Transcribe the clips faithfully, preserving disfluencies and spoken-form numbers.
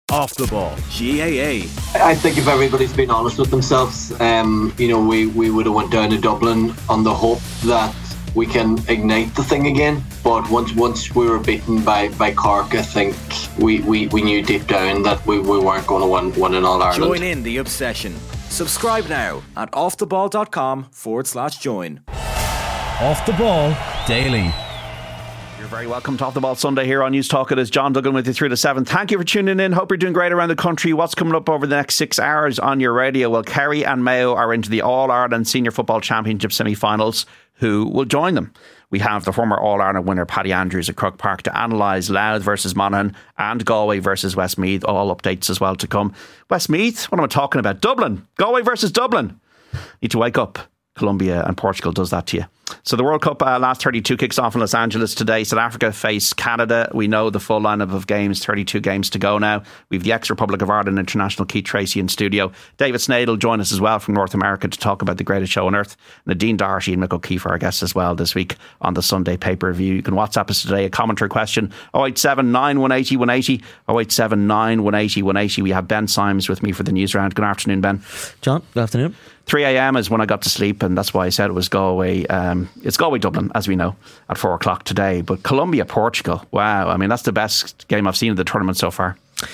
Off the Ball, G A A. I think if everybody's been honest with themselves, um, you know, we, we would have went down to Dublin on the hope that we can ignite the thing again. But once once we were beaten by, by Cork, I think we, we, we knew deep down that we, we weren't going to win, win in All Ireland. Join in the obsession. Subscribe now at offtheball.com forward slash join. Off the Ball Daily. You're very welcome to Off the Ball Sunday here on News Talk. It is John Duggan with you through to seven. Thank you for tuning in. Hope you're doing great around the country. What's coming up over the next six hours on your radio? Well, Kerry and Mayo are into the All-Ireland Senior Football Championship semi-finals. Who will join them? We have the former All-Ireland winner Paddy Andrews at Croke Park to analyse Louth versus Monaghan and Galway versus Westmeath. All updates as well to come. Westmeath, what am I talking about? Dublin. Galway versus Dublin. Need to wake up. Colombia and Portugal does that to you. So the World Cup uh, last thirty-two kicks off in Los Angeles today. South Africa face Canada. We know the full lineup of games, thirty-two games to go now. We've the ex-Republic of Ireland international Keith Tracy in studio. David Snade will join us as well from North America to talk about the greatest show on earth. Nadine Doherty and Mick O'Keefe are our guests as well this week on the Sunday pay-per-view. You can WhatsApp us today a commentary question oh eight seven nine, one eight oh, one eight oh, oh eight seven nine, one eight oh, one eight oh. We have Ben Symes with me for the news round. Good afternoon, Ben. John, good afternoon. three a.m. is when I got to sleep, and that's why I said it was Galway. Um, it's Galway Dublin, as we know, at four o'clock today. But Colombia Portugal, wow! I mean, that's the best game I've seen of the tournament so far.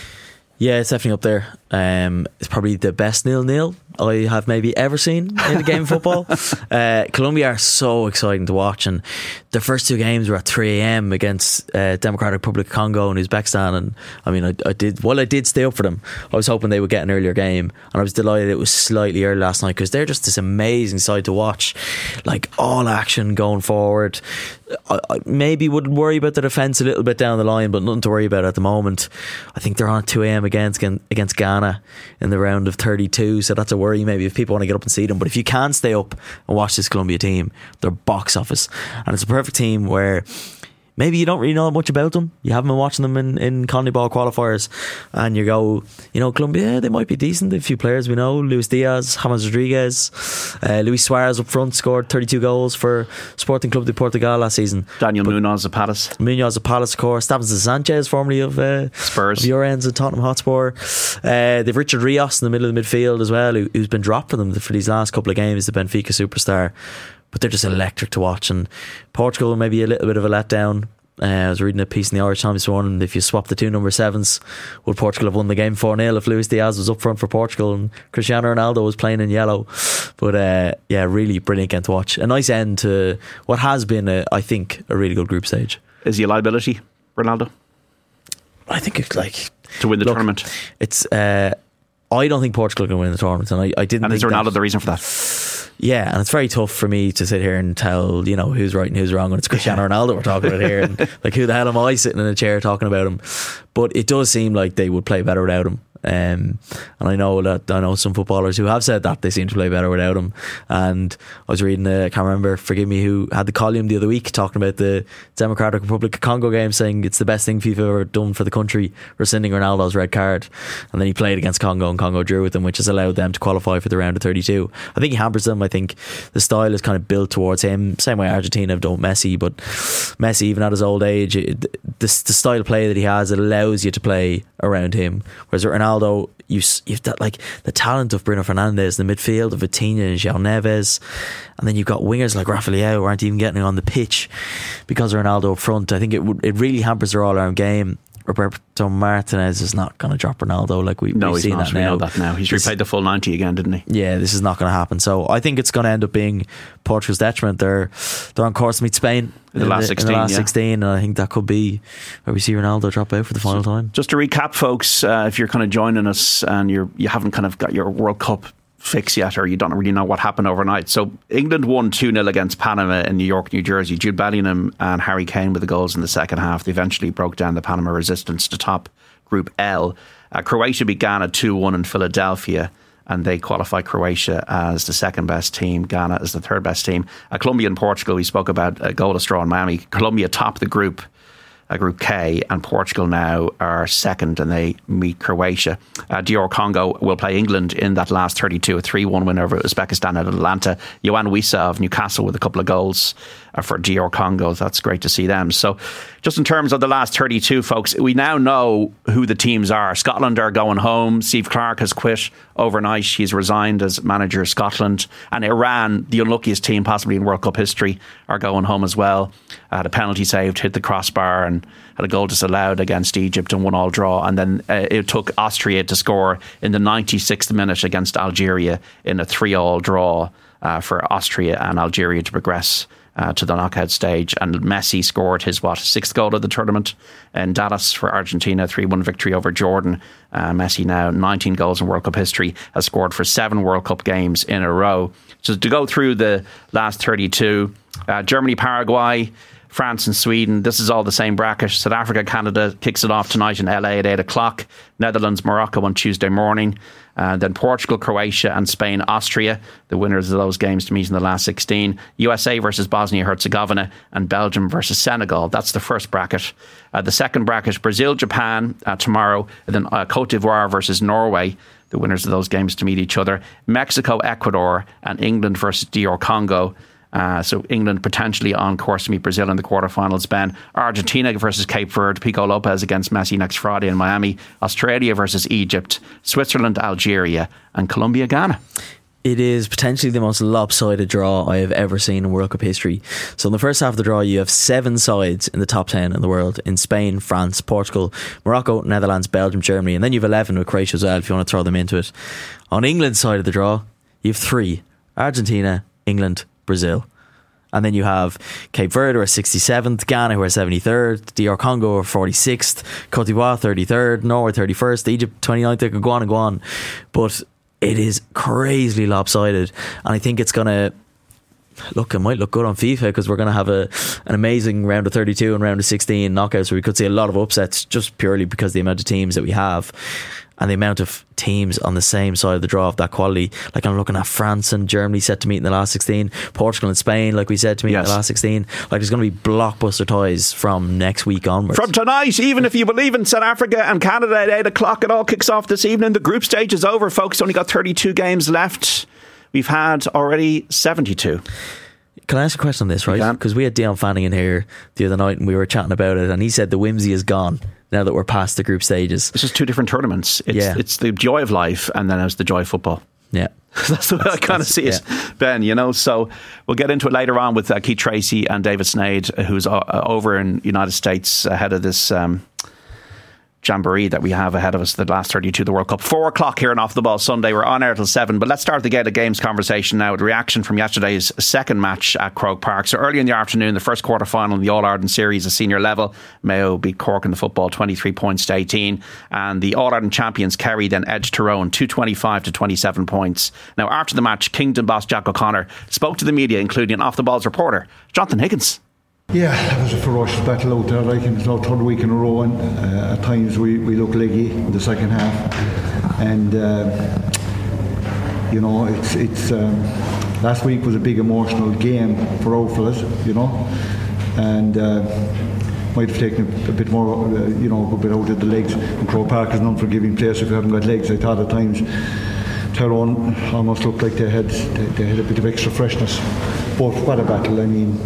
Yeah, it's definitely up there. Um, it's probably the best nil-nil I have maybe ever seen in a game of football. Uh, Colombia are so exciting to watch, and their first two games were at three a.m. against uh, Democratic Republic of Congo and Uzbekistan. And I mean, I, I did while I did stay up for them, I was hoping they would get an earlier game, and I was delighted it was slightly early last night because they're just this amazing side to watch, like all action going forward. I, I maybe wouldn't worry about the defence a little bit down the line, but nothing to worry about at the moment. I think they're on at two a.m. against against Ghana in the round of thirty-two, so that's a worry maybe if people want to get up and see them. But if you can stay up and watch this Colombia team, they're box office, and it's a perfect team where maybe you don't really know much about them. You haven't been watching them in, in CONMEBOL qualifiers, and you go, you know, Colombia, yeah, they might be decent. A few players we know, Luis Diaz, James Rodriguez, uh, Luis Suarez up front scored thirty-two goals for Sporting Club de Portugal last season. Daniel but Munoz of Palace. Munoz of Palace, of course. Davinson Sanchez, formerly of uh, Spurs. Of your ends of Tottenham Hotspur. Uh, they've Richard Rios in the middle of the midfield as well, who, who's been dropped for them for these last couple of games, the Benfica superstar. But they're just electric to watch. And Portugal maybe a little bit of a letdown. Uh, I was reading a piece in the Irish Times this morning. If you swap the two number sevens, would Portugal have won the game four nil if Luis Diaz was up front for Portugal and Cristiano Ronaldo was playing in yellow? But uh, yeah, really brilliant game to watch. A nice end to what has been, a, I think, a really good group stage. Is he a liability, Ronaldo? I think it's like to win the look, tournament. It's. Uh, I don't think Portugal can win the tournament, and I, I didn't. And think is Ronaldo that, the reason for that? Yeah, and it's very tough for me to sit here and tell, you know, who's right and who's wrong when it's Cristiano yeah. Ronaldo we're talking about here, and like, who the hell am I sitting in a chair talking about him? But it does seem like they would play better without him. Um, and I know that I know some footballers who have said that they seem to play better without him. And I was reading, uh, I can't remember, forgive me, who had the column the other week talking about the Democratic Republic of Congo game, saying it's the best thing FIFA ever done for the country, rescinding Ronaldo's red card. And then he played against Congo, and Congo drew with them, which has allowed them to qualify for the round of thirty-two. I think he hampers them. I think the style is kind of built towards him, same way Argentina have done Messi. But Messi, even at his old age, it, the, the style of play that he has, it allows you to play around him. Whereas Ronaldo, You, you've got like the talent of Bruno Fernandes in the midfield, of Vitinha and João Neves, and then you've got wingers like Rafael who aren't even getting on the pitch because of Ronaldo up front. I think it would, it really hampers their all-round game. Roberto Martinez is not going to drop Ronaldo like we, no, we've he's seen not. that we now. know that now. He's repaid the full ninety again, didn't he? Yeah, this is not going to happen. So I think it's going to end up being Portugal's detriment. They're they're on course to meet Spain in the last sixteen. In the last yeah. sixteen, and I think that could be where we see Ronaldo drop out for the final so, time. Just to recap, folks, uh, if you're kind of joining us and you're you haven't kind of got your World Cup fix yet, or you don't really know what happened overnight. So England won two nil against Panama in New York, New Jersey. Jude Bellingham and Harry Kane with the goals in the second half. They eventually broke down the Panama resistance to top Group L. Uh, Croatia beat Ghana two one in Philadelphia, and they qualify Croatia as the second best team, Ghana as the third best team. Uh, Colombia and Portugal, we spoke about a goal of straw in Miami. Colombia topped the group uh, Group K, and Portugal now are second and they meet Croatia. Uh, D R Congo will play England in that last thirty-two, a three one win over Uzbekistan at Atlanta. Yohan Wissa of Newcastle with a couple of goals uh, for D R Congo. That's great to see them. So just in terms of the last thirty-two, folks, we now know who the teams are. Scotland are going home. Steve Clarke has quit overnight. He's resigned as manager of Scotland. And Iran, the unluckiest team possibly in World Cup history, are going home as well. Uh, had a penalty saved, hit the crossbar, and had a goal disallowed against Egypt and one all draw. And then uh, it took Austria to score in the ninety-sixth minute against Algeria in a three all draw uh, for Austria and Algeria to progress Uh, to the knockout stage. And Messi scored his, what, sixth goal of the tournament in Dallas for Argentina, three one victory over Jordan. Uh, Messi now nineteen goals in World Cup history, has scored for seven World Cup games in a row. So to go through the last thirty-two, uh, Germany, Paraguay, France and Sweden, this is all the same bracket. South Africa, Canada kicks it off tonight in L A at eight o'clock. Netherlands, Morocco on Tuesday morning. Uh, then Portugal, Croatia and Spain, Austria, the winners of those games to meet in the last sixteen. U S A versus Bosnia-Herzegovina and Belgium versus Senegal. That's the first bracket. Uh, the second bracket, Brazil, Japan uh, tomorrow. And then uh, Cote d'Ivoire versus Norway, the winners of those games to meet each other. Mexico, Ecuador and England versus D R Congo. Uh, so England potentially on course to meet Brazil in the quarterfinals. Ben, Argentina versus Cape Verde, Pico Lopez against Messi next Friday in Miami. Australia versus Egypt, Switzerland, Algeria and Colombia, Ghana. It is potentially the most lopsided draw I have ever seen in World Cup history. So in the first half of the draw, you have seven sides in the top ten in the world, in Spain, France, Portugal, Morocco, Netherlands, Belgium, Germany, and then you have eleven with Croatia as well if you want to throw them into it. On England's side of the draw, you have three: Argentina, England, Brazil. And then you have Cape Verde, who are sixty-seventh, Ghana, who are seventy-third, D R Congo, who are forty-sixth, Cote d'Ivoire, thirty-third, Norway, thirty-first, Egypt, twenty-ninth. They could go on and go on. But it is crazily lopsided. And I think it's going to... Look, it might look good on FIFA because we're going to have a an amazing round of thirty-two and round of sixteen knockouts where we could see a lot of upsets just purely because of the amount of teams that we have and the amount of teams on the same side of the draw of that quality. Like, I'm looking at France and Germany set to meet in the last sixteen, Portugal and Spain, like we said, to meet yes. in the last sixteen. Like, there's going to be blockbuster ties from next week onwards. From tonight, even if you believe in South Africa and Canada at eight o'clock, it all kicks off this evening. The group stage is over, folks. Only got thirty-two games left. We've had already seventy-two. Can I ask a question on this, right? Because we had Dion Fanning in here the other night and we were chatting about it, and he said the whimsy is gone now that we're past the group stages. It's just two different tournaments. It's, yeah. it's the joy of life and then it's the joy of football. Yeah. That's the way that's, I kind of see it, yeah. Ben, you know. So we'll get into it later on with uh, Keith Tracy and David Snade, who's uh, over in the United States ahead of this um, jamboree that we have ahead of us, the last thirty-two of the World Cup. Four o'clock here on Off the Ball Sunday. We're on air till seven, but let's start the Gate of Games conversation now with reaction from yesterday's second match at Croke Park. So early in the afternoon, the first quarter final in the All-Ireland series at senior level, Mayo beat Cork in the football twenty-three points to eighteen, and the All-Ireland champions Kerry then edged Tyrone two twenty-five to twenty-seven points. Now after the match, Kingdom boss Jack O'Connor spoke to the media, including Off the Ball's reporter Jonathan Higgins. Yeah, that was a ferocious battle out there. Like, it's our third week in a row, and uh, at times we, we look leggy in the second half. And uh, you know, it's it's um, last week was a big emotional game for our fellas, you know, and uh, might have taken a, a bit more, uh, you know, a bit out of the legs. And Croke Park is an unforgiving place if you haven't got legs. I thought at times Tyrone almost looked like they had they, they had a bit of extra freshness. But what a battle! I mean,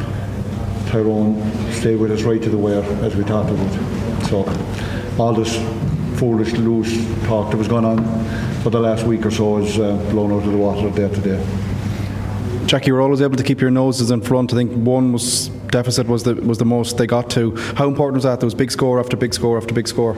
Tyrone stayed with us right to the wire, as we thought it would. So all this foolish, loose talk that was going on for the last week or so is uh, blown out of the water there today. Jackie, you were always able to keep your noses in front. I think one was deficit was the was the most they got to. How important was that? There was big score after big score after big score.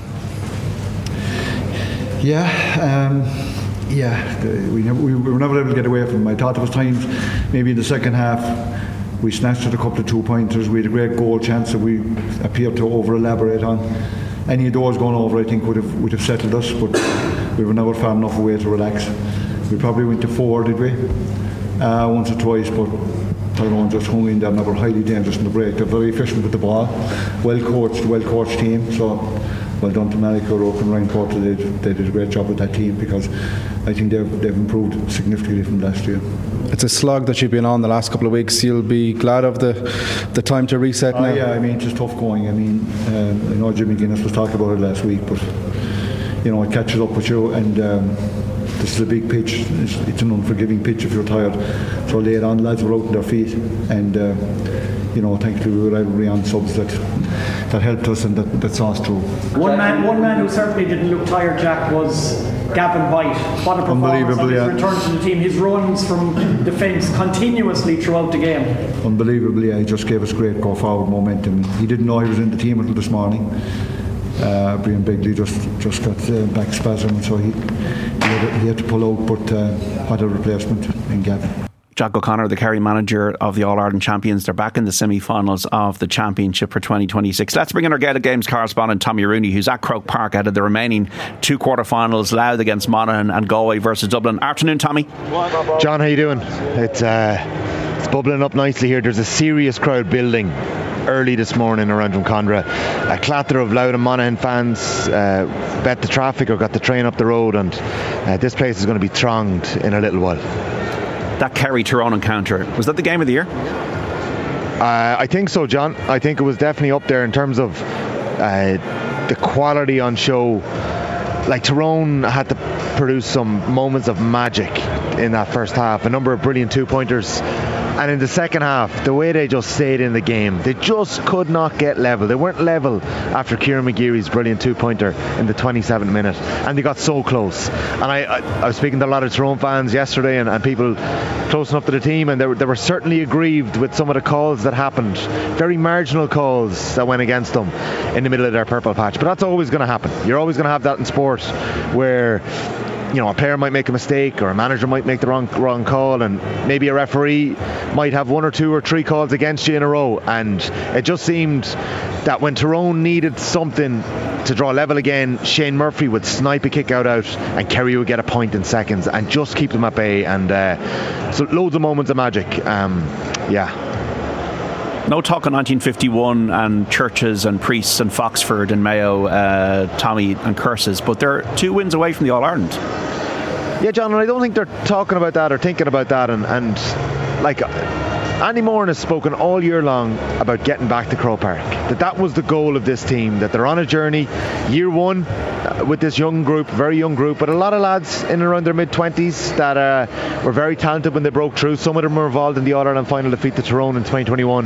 Yeah, um, yeah. The, we, never, we were never able to get away from them. I thought there was times, maybe in the second half, we snatched at a couple of two-pointers. We had a great goal chance that we appeared to over-elaborate on. Any of those going over, I think, would have would have settled us, but we were never far enough away to relax. We probably went to four, did we? Uh, once or twice, but Tyrone just hung in there, never highly dangerous in the break. They're very efficient with the ball, well-coached, well-coached team, so well done to Malika O'Rourke and Ryan Porter. They did, they did a great job with that team, because I think they've, they've improved significantly from last year. It's a slog that you've been on the last couple of weeks. You'll be glad of the the time to reset now. Oh, yeah, I mean, it's just tough going. I mean, um, I know Jimmy Guinness was talking about it last week, but you know, it catches up with you, and um, this is a big pitch. It's, it's an unforgiving pitch if you're tired. So late on, lads were out on their feet, and uh, you know, thankfully we were able to bring on subs that that helped us, and that, that saw us through. One man, one man who certainly didn't look tired, Jack, was Gavin White. What a performance on his yeah. return to the team. His runs from defence continuously throughout the game. Unbelievably, yeah, he just gave us great go forward momentum. He didn't know he was in the team until this morning. Uh, Brian Begley just just got uh, back spasm, so he he had, he had to pull out. But uh, what a replacement in Gavin. Jack O'Connor, the Kerry manager of the All-Ireland champions. They're back in the semi-finals of the championship for twenty twenty-six. Let's bring in our Gaelic Games correspondent Tommy Rooney, who's at Croke Park ahead of the remaining two quarter-finals, Louth against Monaghan and Galway versus Dublin. Afternoon, Tommy. John, how you doing? It's uh, it's bubbling up nicely here. There's a serious crowd building early this morning around Drumcondra. A clatter of Louth and Monaghan fans uh, bet the traffic or got the train up the road, and uh, this place is going to be thronged in a little while. That Kerry-Tyrone encounter, was that the game of the year? Uh, I think so, John. I think it was definitely up there in terms of uh, the quality on show. Like, Tyrone had to produce some moments of magic in that first half, a number of brilliant two-pointers. And in the second half, the way they just stayed in the game, they just could not get level. They weren't level after Kieran McGeary's brilliant two-pointer in the twenty-seventh minute, and they got so close. And I, I, I was speaking to a lot of Tyrone fans yesterday, and, and people close enough to the team, and they were, they were certainly aggrieved with some of the calls that happened. Very marginal calls that went against them in the middle of their purple patch. But that's always going to happen. You're always going to have that in sport, where you know, a player might make a mistake, or a manager might make the wrong wrong call, and maybe a referee might have one or two or three calls against you in a row. And it just seemed that when Tyrone needed something to draw level again, Shane Murphy would snipe a kick out out, and Kerry would get a point in seconds and just keep them at bay. And uh, so loads of moments of magic. Um, yeah. No talk of nineteen fifty-one and churches and priests and Foxford and Mayo, uh, Tommy and curses, but they're two wins away from the All-Ireland. Yeah, John, and I don't think they're talking about that or thinking about that. And, and like, Andy Moran has spoken all year long about getting back to Croke Park. That that was the goal of this team, that they're on a journey. Year one uh, with this young group, very young group, but a lot of lads in and around their mid-twenties that uh, were very talented when they broke through. Some of them were involved in the All-Ireland final defeat to Tyrone in twenty twenty-one.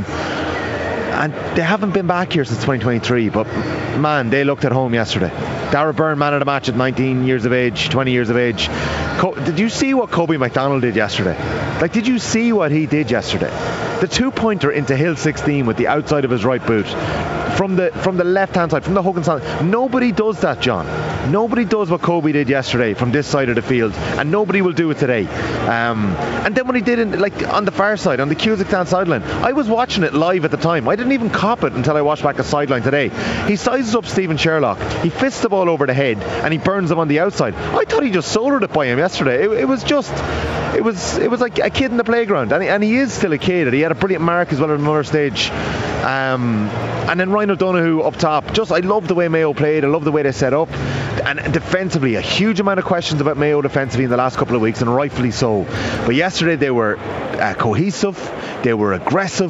And they haven't been back here since twenty twenty-three, but man, they looked at home yesterday. Dara Byrne, man of the match at nineteen years of age, twenty years of age. Co- did you see what Kobe McDonald did yesterday? Like, did you see what he did yesterday? The two-pointer into Hill sixteen with the outside of his right boot, from the from the left-hand side, from the Huggins side. Nobody does that, John. Nobody does what Kobe did yesterday from this side of the field, and nobody will do it today. Um, and then when he did it, like, on the far side, on the Cusack sideline, I was watching it live at the time. I didn't even cop it until I watched back a sideline today. He sizes up Stephen Sherlock, he fists the ball over the head, and he burns him on the outside. I thought he just soldered it by him yesterday. It, it was just, it was it was like a kid in the playground, and he, and he is still a kid. He had a brilliant mark as well at another stage. Um, and then Ryan O'Donoghue up top. Just, I love the way Mayo played. I love the way they set up. And defensively, a huge amount of questions about Mayo defensively in the last couple of weeks, and rightfully so. But yesterday they were uh, cohesive, they were aggressive,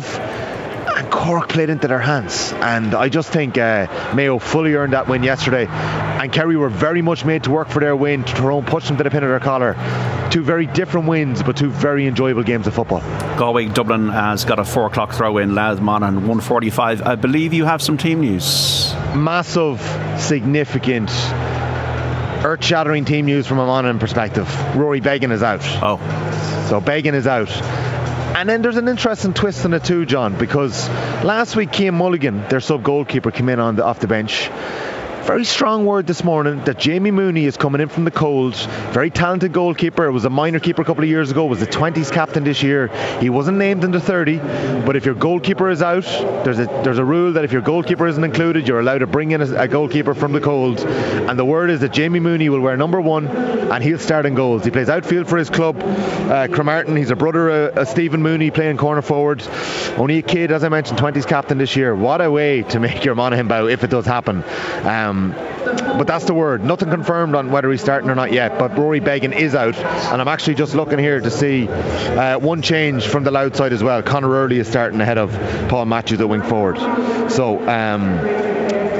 and Cork played into their hands. And I just think uh, Mayo fully earned that win yesterday. And Kerry were very much made to work for their win. Tyrone pushed them to the pin of their collar. Two very different wins, but two very enjoyable games of football. Galway Dublin has got a four o'clock throw in. Louth Monaghan one forty-five. I believe you have some team news. Massive, significant, earth-shattering team news from a Monaghan perspective. Rory Beggan is out. Oh. So Beggan is out. And then there's an interesting twist in it too, John, because last week Cian Mulligan, their sub-goalkeeper, came in on the, off the bench. Very strong word this morning that Jamie Mooney is coming in from the cold. Very talented goalkeeper. Was a minor keeper a couple of years ago. Was the twenties captain this year. He wasn't named in the thirty. But if your goalkeeper is out, there's a there's a rule that if your goalkeeper isn't included, you're allowed to bring in a, a goalkeeper from the cold. And the word is that Jamie Mooney will wear number one, and he'll start in goals. He plays outfield for his club, uh, Cromartin. He's a brother of uh, Stephen Mooney, playing corner forward. Only a kid, as I mentioned, twenties captain this year. What a way to make your Monaghan bow if it does happen. Um, Um, but that's the word. Nothing confirmed on whether he's starting or not yet. But Rory Beggan is out, and I'm actually just looking here to see uh, one change from the Louth side as well. Conor Early is starting ahead of Paul Matthews at wing forward. So. Um,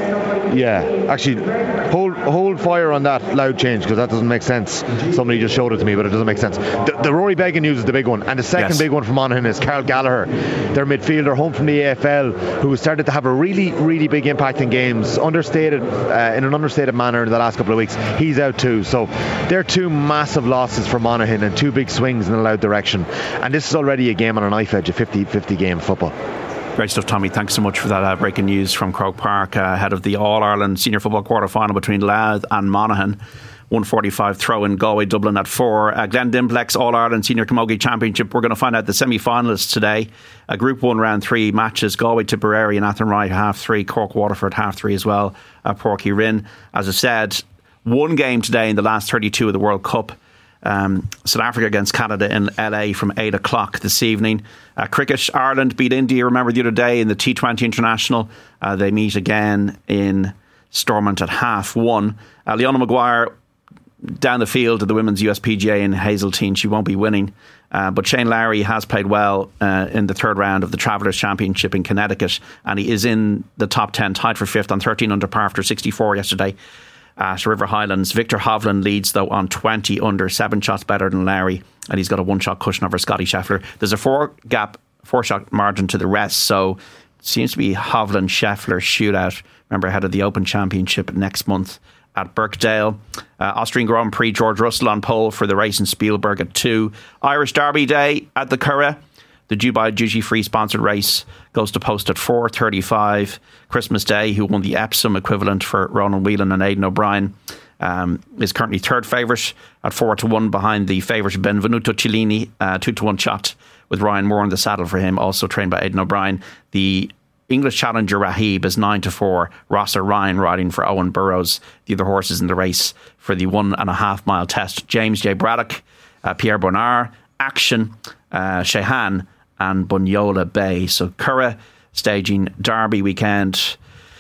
Yeah, actually, hold hold fire on that Louth change, because that doesn't make sense. Somebody just showed it to me, but it doesn't make sense. The, the Rory Beggan news is the big one, and the second yes. big one from Monaghan is Carl Gallagher, their midfielder, home from the A F L, who has started to have a really, really big impact in games, understated uh, in an understated manner in the last couple of weeks. He's out too, so they're two massive losses for Monaghan and two big swings in the Louth direction. And this is already a game on a knife edge, a fifty-fifty game of football. Great stuff, Tommy. Thanks so much for that uh, breaking news from Croke Park uh, ahead of the All-Ireland Senior Football quarter-final between Louth and Monaghan. one forty-five throw in Galway, Dublin at four. Uh, Glen Dimplex All-Ireland Senior Camogie Championship. We're going to find out the semi-finalists today. Uh, Group one round three matches. Galway Tipperary and Athenry half three. Cork Waterford half three as well. Uh, Porky Rin. As I said, one game today in the last thirty-two of the World Cup. Um, South Africa against Canada in L A from eight o'clock this evening. Uh, cricket, Ireland beat India, remember, the other day in the T twenty International. Uh, they meet again in Stormont at half one. Uh, Leona Maguire down the field at the Women's U S P G A in Hazeltine. She won't be winning. Uh, but Shane Lowry has played well uh, in the third round of the Travellers Championship in Connecticut. And he is in the top ten, tied for fifth on thirteen under par after sixty-four yesterday at River Highlands. Victor Hovland leads though on twenty under, seven shots better than Lowry, and he's got a one shot cushion over Scotty Scheffler. There's a four gap four shot margin to the rest, so it seems to be Hovland Scheffler shootout. Remember, ahead of the Open Championship next month at Birkdale. uh, Austrian Grand Prix, George Russell on pole for the race in Spielberg at two. Irish Derby Day at the Curragh. The Dubai Duty Free sponsored race goes to post at four thirty-five. Christmas Day, who won the Epsom equivalent for Ronan Whelan and Aidan O'Brien, um, is currently third favourite at four to one behind the favourite Benvenuto Cellini, uh, two to one shot with Ryan Moore in the saddle for him, also trained by Aidan O'Brien. The English challenger Rahib is nine to four. Rosser Ryan riding for Owen Burrows. The other horses in the race for the one and a half mile test: James J. Braddock, uh, Pierre Bonnard, Action, uh, Shehan, and Bunyola Bay. So Curragh staging Derby weekend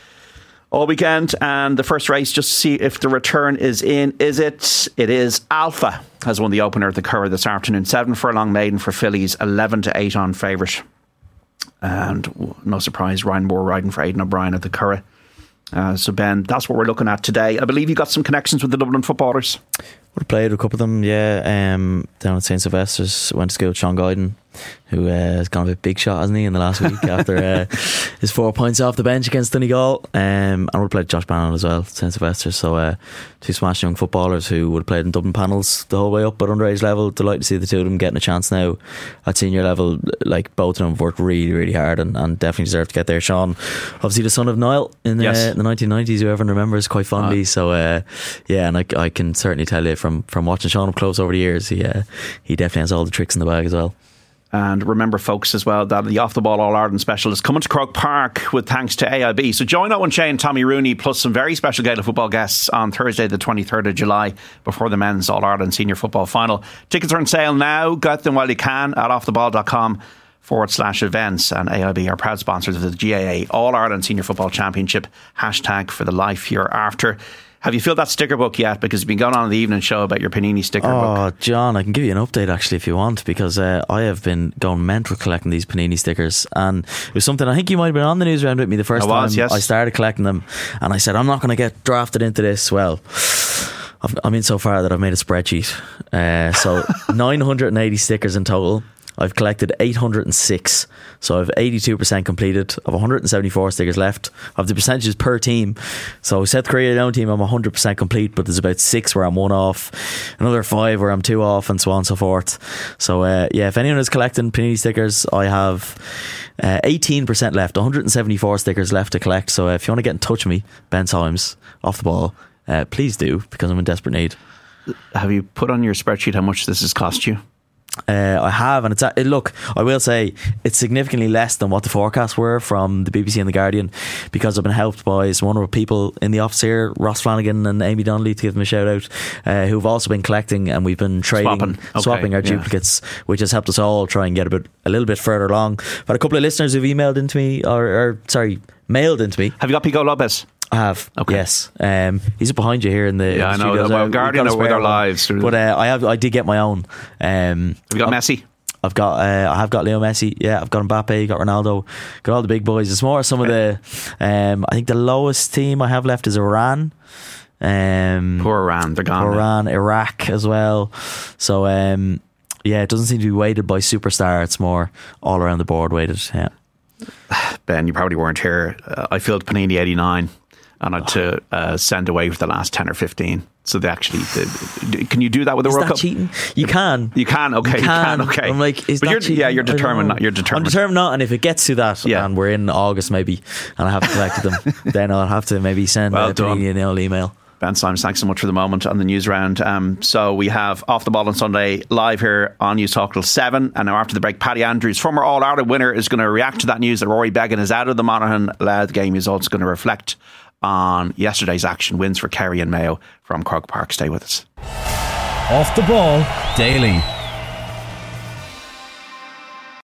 all weekend, and the first race, just to see if the return is in. Is it? It is. Alpha has won the opener at the Curragh this afternoon. Seven furlong maiden for fillies, eleven to eight on favourite, and no surprise, Ryan Moore riding for Aidan O'Brien at the Curragh. Uh, so Ben, that's what we're looking at today. I believe you got some connections with the Dublin footballers. Would have played with a couple of them, yeah. Um, down at Saint Sylvester's, went to school with Sean Guyden, who uh, has gone a bit big shot, hasn't he, in the last week after uh, his four points off the bench against Donegal. Um, and would have played Josh Bannon as well, Saint Sylvester's. So uh, two smashing young footballers who would have played in Dublin panels the whole way up at underage level. Delighted to see the two of them getting a chance now at senior level. Like, both of them have worked really, really hard and, and definitely deserve to get there. Sean, obviously the son of Niall in the, yes. uh, in the nineteen nineties, who everyone remembers quite fondly. Uh, so uh, yeah, and I, I can certainly tell you from, from watching Sean up close over the years, he uh, he definitely has all the tricks in the bag as well. And remember, folks, as well, that the Off the Ball All-Ireland special is coming to Croke Park with thanks to A I B. So join Owen Shane, Tommy Rooney, plus some very special Gaelic football guests on Thursday the twenty-third of July before the men's All-Ireland Senior Football Final. Tickets are on sale now. Get them while you can at offtheball.com forward slash events. And A I B are proud sponsors of the G A A All-Ireland Senior Football Championship. Hashtag for the life you're after. Have you filled that sticker book yet? Because you've been going on the evening show about your Panini sticker oh, book. Oh, John, I can give you an update actually if you want, because uh, I have been going mental collecting these Panini stickers, and it was something I think you might have been on the news round with me the first I was, time yes. I started collecting them, and I said I'm not going to get drafted into this. Well, I've, I'm in so far that I've made a spreadsheet. Uh, so nine hundred eighty stickers in total. I've collected eight hundred six, so I've eighty-two percent completed. I've one hundred seventy-four stickers left. I've the percentages per team. So South Korea down team, I'm one hundred percent complete, but there's about six where I'm one off, another five where I'm two off, and so on and so forth. So uh, yeah, if anyone is collecting Panini stickers, I have uh, eighteen percent left, one hundred seventy-four stickers left to collect. So uh, if you want to get in touch with me, Ben Symes, Off the Ball, uh, please do, because I'm in desperate need. Have you put on your spreadsheet how much this has cost you? Uh, I have, and it's uh, look, I will say it's significantly less than what the forecasts were from the B B C and the Guardian, because I've been helped by some wonderful people in the office here, Ross Flanagan and Amy Donnelly, to give them a shout out, uh, who've also been collecting, and we've been trading, swapping, okay, swapping our yeah. duplicates, which has helped us all try and get a bit a little bit further along. I've had a couple of listeners who've emailed into me, or, or sorry, mailed into me. Have you got Pico Lopez? I have, Okay. yes. Um, he's up behind you here in the. Yeah, in the I know. studios. Well, We've Guardian got a are with spare their one. lives. But uh, I have, I did get my own. Um, Have you got Messi? I've got, uh, I have got Leo Messi. Yeah, I've got Mbappe, got Ronaldo, got all the big boys. It's more some of the. Um, I think the lowest team I have left is Iran. Um, Poor Iran, they're gone. Poor now. Iran, Iraq as well. So um, yeah, it doesn't seem to be weighted by superstar. It's more all around the board weighted. Yeah. Ben, you probably weren't here. Uh, I filled Panini eighty-nine and I had to uh, send away for the last ten or fifteen. So they actually, they, can you do that with the Is World that Cup? cheating? You can. You can. Okay, you can. Okay. I'm like, is but that you're, cheating? yeah, you're I don't determined. know. Not, you're determined. I'm determined not. And if it gets to that, Yeah. and we're in August maybe, and I haven't collected them, then I'll have to maybe send Well uh, done. Panini an old email. Ben Simons, thanks so much for the moment on the news round. Um, so we have Off the Ball on Sunday live here on News Talk till seven. And now after the break, Paddy Andrews, former All-Ireland winner, is going to react to that news that Rory Beggan is out of the Monaghan-led game. He's also going to reflect on yesterday's action, wins for Kerry and Mayo from Croke Park. Stay with us. Off the Ball Daily.